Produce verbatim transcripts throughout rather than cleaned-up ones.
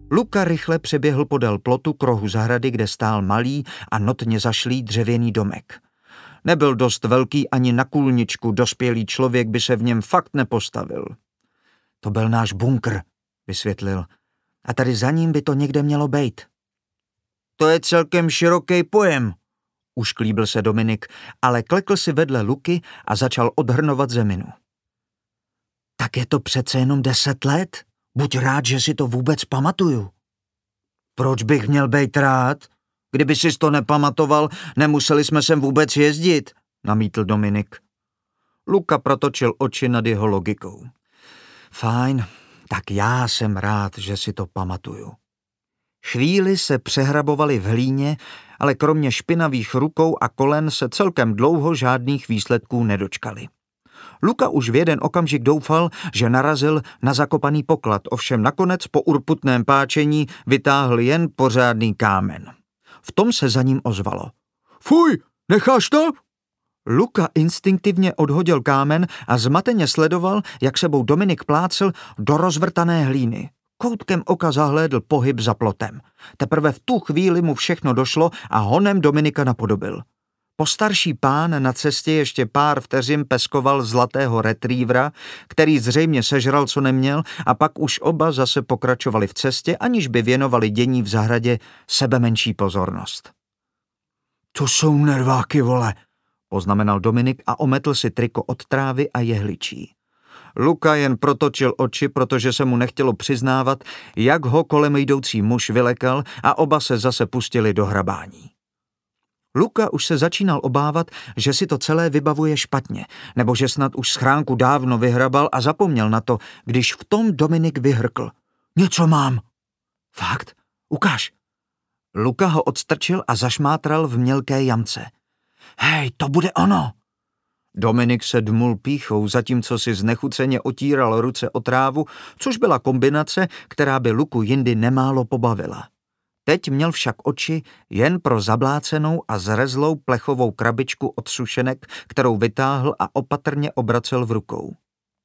Luka rychle přeběhl podél plotu k rohu zahrady, kde stál malý a notně zašlý dřevěný domek. Nebyl dost velký ani na kůlničku, dospělý člověk by se v něm fakt nepostavil. To byl náš bunkr, vysvětlil. A tady za ním by to někde mělo bejt. To je celkem široký pojem, ušklíbil se Dominik, ale klekl si vedle Luky a začal odhrnovat zeminu. Tak je to přece jenom deset let? Buď rád, že si to vůbec pamatuju. Proč bych měl bejt rád? Kdyby sis to nepamatoval, nemuseli jsme sem vůbec jezdit, namítl Dominik. Luka protočil oči nad jeho logikou. Fajn, tak já jsem rád, že si to pamatuju. Chvíli se přehrabovali v hlíně, ale kromě špinavých rukou a kolen se celkem dlouho žádných výsledků nedočkali. Luka už v jeden okamžik doufal, že narazil na zakopaný poklad, ovšem nakonec po urputném páčení vytáhl jen pořádný kámen. V tom se za ním ozvalo. Fuj, necháš to? Luka instinktivně odhodil kámen a zmateně sledoval, jak sebou Dominik plácel do rozvrtané hlíny. Koutkem oka zahlédl pohyb za plotem. Teprve v tu chvíli mu všechno došlo a honem Dominika napodobil. Postarší pán na cestě ještě pár vteřin peskoval zlatého retrievera, který zřejmě sežral, co neměl, a pak už oba zase pokračovali v cestě, aniž by věnovali dění v zahradě sebemenší pozornost. To jsou nerváky, vole, poznamenal Dominik a ometl si triko od trávy a jehličí. Luka jen protočil oči, protože se mu nechtělo přiznávat, jak ho kolem jdoucí muž vylekal, a oba se zase pustili do hrabání. Luka už se začínal obávat, že si to celé vybavuje špatně, nebo že snad už schránku dávno vyhrabal a zapomněl na to, když v tom Dominik vyhrkl. Něco mám. Fakt? Ukáž. Luka ho odstrčil a zašmátral v mělké jamce. Hej, to bude ono. Dominik se dmul pýchou, zatímco si znechuceně otíral ruce o trávu, což byla kombinace, která by Luku jindy nemálo pobavila. Teď měl však oči jen pro zablácenou a zrezlou plechovou krabičku od sušenek, kterou vytáhl a opatrně obracel v rukou.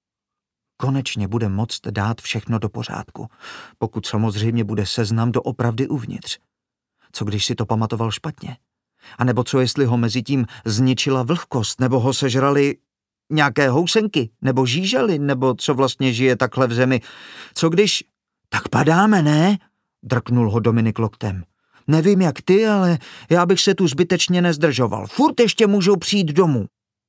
Konečně bude moct dát všechno do pořádku, pokud samozřejmě bude seznam doopravdy uvnitř. Co když si to pamatoval špatně? A nebo co jestli ho mezitím zničila vlhkost, nebo ho sežrali nějaké housenky, nebo žížaly, nebo co vlastně žije takhle v zemi? Co když... Tak padáme, ne? Drknul ho Dominik loktem. Nevím jak ty, ale já bych se tu zbytečně nezdržoval. Furt ještě můžou přijít domů.